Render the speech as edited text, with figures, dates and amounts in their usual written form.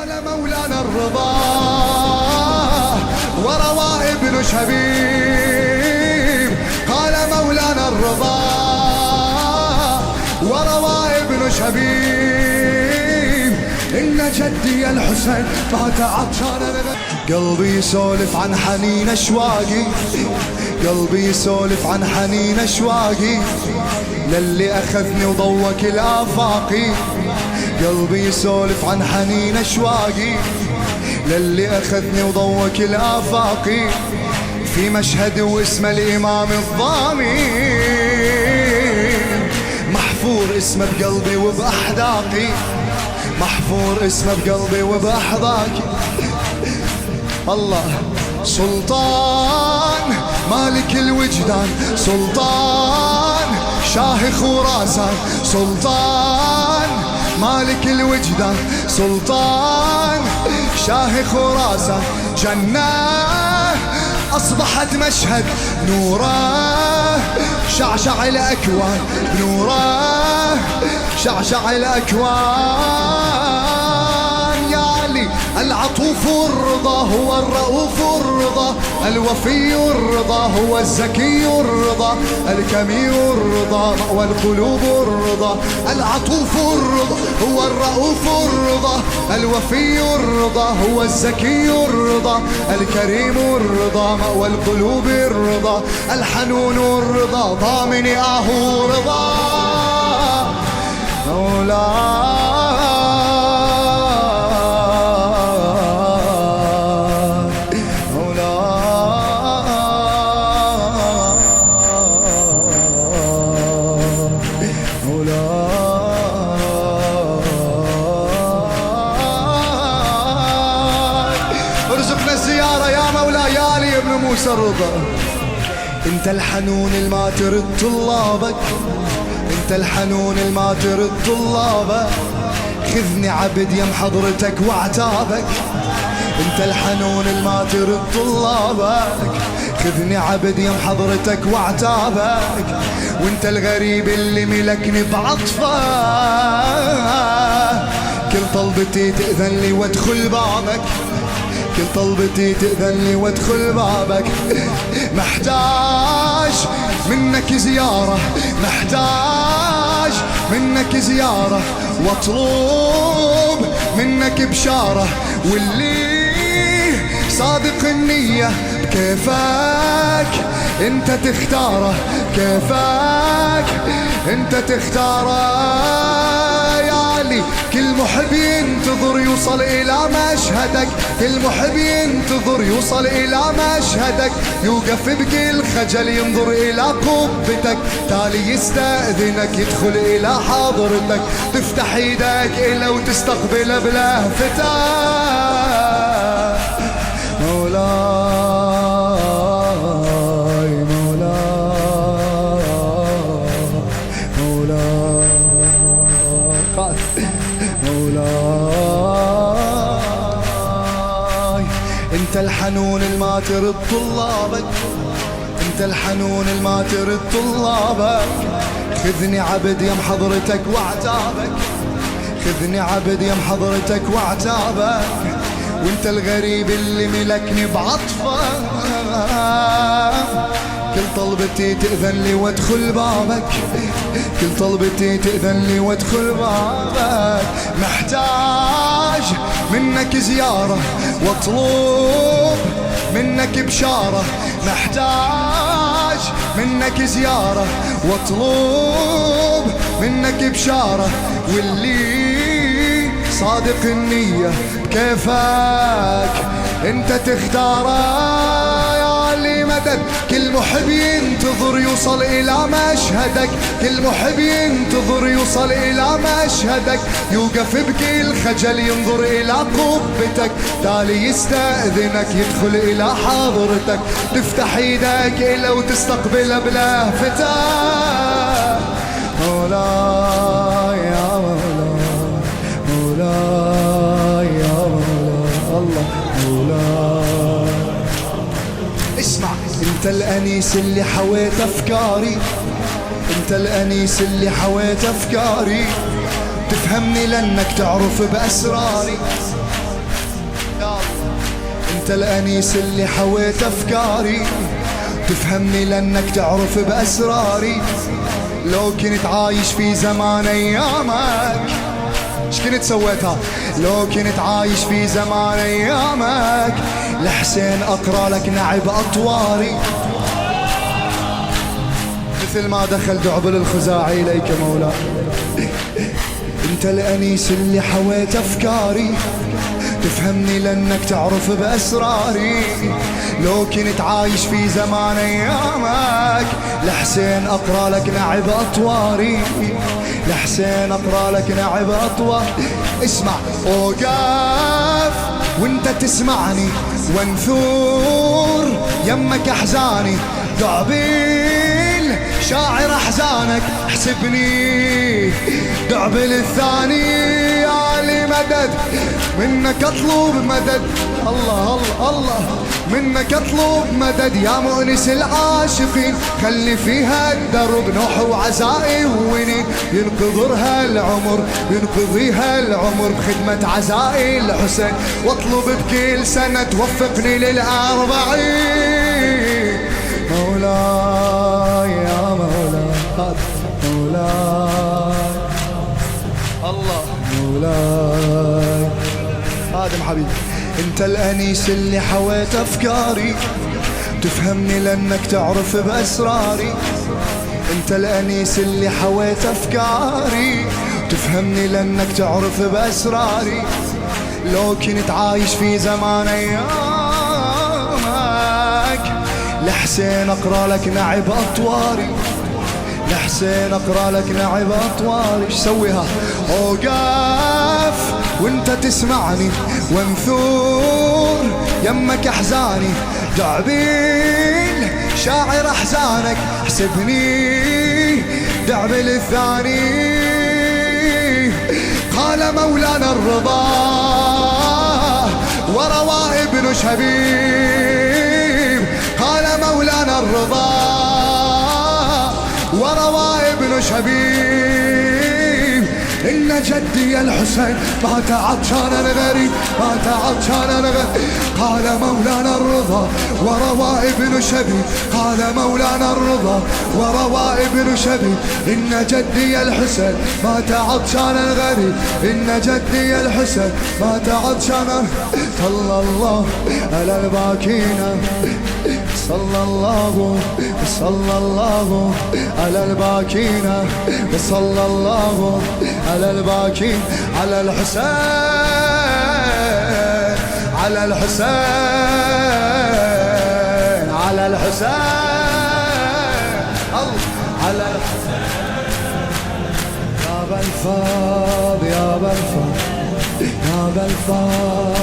قال مولانا الرضا وروى ابن شبيب. قال مولانا الرضا وروى ابن شبيب إن جدي الحسين مات عطشان. قلبي يسولف عن حنين أشواقي، قلبي يسولف عن حنين أشواقي للي أخذني وضوى كل آفاقي. قلبي يسولف عن حنين أشواقي للي أخذني وضوى كل آفاقي. في مشهد واسمه الإمام الضامي محفور اسمه بقلبي وبأحداقي، محفور اسمه بقلبي وبأحداقي. الله سلطان مالك الوجدان، سلطان شاه خراسان، سلطان مالك الوجدان، سلطان شاه خراسان. جنة أصبحت مشهد نوره شعشع الأكوان، نوره شعشع الأكوان. العطوف الرضا هو الرؤوف الرضا، الوفي الرضا هو الزكي الرضا، الكمي الرضا مأوى القلوب الرضا. العطوف الرضا هو الرؤوف الرضا، الوفي الرضا هو الزكي الرضا، الكريم الرضا مأوى القلوب الرضا. الحنون الرضا ضامن آهو رضا مولاي. ارزقنا الزيارة يا مولاي يا علي ابن موسى الرضا. انت الحنون الما ترد طلابك، انت الحنون الما ترد طلابك. خذني عبد يم حضرتك واعتابك، انت الحنون الما ترد طلابك. خذني عبد يم حضرتك واعتابك. وانت الغريب اللي ملكني بعطفه، كل طلبتي تأذن لي وادخل بابك، كل طلبتي تأذن لي وادخل بابك. محتاج منك زيارة، محتاج منك زيارة، واطلب منك بشارة. واللي صادق النية بكيفك انت تختاره، كيفك انت تختاره. كل محب ينتظر يوصل إلى مشهدك، كل محب ينتظر يوصل إلى مشهدك. يوقف بكل خجل ينظر إلى قبتك، تالي يستأذنك يدخل إلى حضرتك. تفتح ايدك إلى وتستقبل بلهفتك مولاي مولاي مولاي مولاي. انت الحنون الما ترد طلابك، انت الحنون الما ترد طلابك. خذني عبد يم حضرتك واعتابك، خذني عبد يم حضرتك واعتابك. وانت الغريب اللي ملكني بعطفه، كل طلبتي تأذن لي وادخل بابك، كل طلبتي تأذن لي وادخل بابك. محتاج منك زيارة واطلب منك بشارة، محتاج منك زيارة واطلب منك بشارة. واللي صادق النية بكيفك انت تختاره. مدد كل محب ينتظر يوصل إلى مشهدك، كل محب ينتظر يوصل إلى مشهدك. يوقف بكل خجل ينظر إلى قبتك، تالي يستأذنك يدخل إلى حضرتك. تفتح ايدك إلى وتستقبل بلهفتك مولاي يا مولاي مولاي يا مولاي الله مولاي. اسمع انت الانيس اللي حويت افكاري، انت الانيس اللي حويت افكاري. تفهمني لانك تعرف باسراري، انت الانيس اللي حويت افكاري، تفهمني لانك تعرف باسراري. لو كنت عايش في زمان ايامك، ايش كنت سويتها؟ لو كنت عايش في زمان ايامك، لحسين اقرا لك نعب اطواري، مثل ما دخل دعبل الخزاعي اليك مولاي. انت الانيس اللي حويت افكاري، تفهمني لانك تعرف باسراري. لو كنت عايش في زمان ايامك، لحسين اقرا لك نعب اطواري، لحسين اقرا لك نعب اطوار. اسمع، اوقف وانت تسمعني، وانثور يمك احزاني، دعبيل شاعر احزانك، احسبني دعبل الثاني علي مدد، منك اطلب مدد. الله الله الله، منك اطلب مدد يا مؤنس العاشقين. خلي فيها الدرب نوح وعزائي ونين، ينقضرها العمر ينقضيها العمر بخدمة عزائي الحسين. واطلب بكل سنة توفقني للأربعين. مولاي يا مولاي مولاي الله مولاي. آدم حبيبي، انت الانيس اللي حويت افكاري، تفهمني لانك تعرف باسراري. انت الانيس اللي حويت افكاري، تفهمني لانك تعرف باسراري. لو كنت عايش في زمان ايامك، لحسين اقرا لك نعب اطواري، لحسين اقرا لك نعب اطواري. ايش سويها؟ اوقف وانت تسمعني، وانثور يمك احزاني، دعبيل شاعر احزانك، احسبني دعبل الثاني. قال مولانا الرضا وروى ابن شبيب، قال مولانا الرضا وروى ابن شبيب، إن جدي الحسين مات عطشان غريب، مات عطشان غريب. قال مولانا الرضا وروى ابن شبيب، قال مولانا الرضا وروى ابن شبيب، إن جدي الحسين مات عطشان غريب، إن جدي الحسين مات عطشان. صلى الله على الباكين، صلى الله صلى الله على الباكين، صلى الله على الباكين، على الحسين على الحسين على الحسين على الحسين. يا بالفاض يا بالفاض يا بالفاض